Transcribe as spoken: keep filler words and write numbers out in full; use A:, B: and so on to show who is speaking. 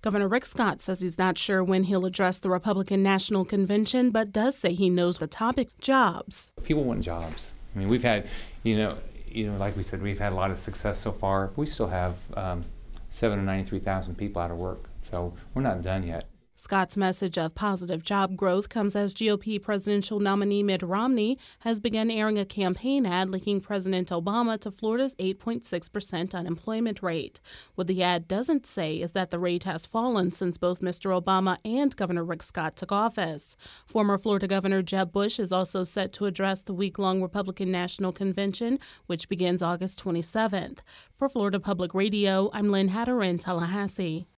A: Governor Rick Scott says he's not sure when he'll address the Republican National Convention, but does say he knows the topic: jobs.
B: People want jobs. I mean, we've had, you know, you know, like we said, we've had a lot of success so far. We still have um, seven hundred ninety-three thousand people out of work, so we're not done yet.
A: Scott's message of positive job growth comes as G O P presidential nominee Mitt Romney has begun airing a campaign ad linking President Obama to Florida's eight point six percent unemployment rate. What the ad doesn't say is that the rate has fallen since both Mister Obama and Governor Rick Scott took office. Former Florida Governor Jeb Bush is also set to address the week-long Republican National Convention, which begins August twenty-seventh. For Florida Public Radio, I'm Lynn Hatter in Tallahassee.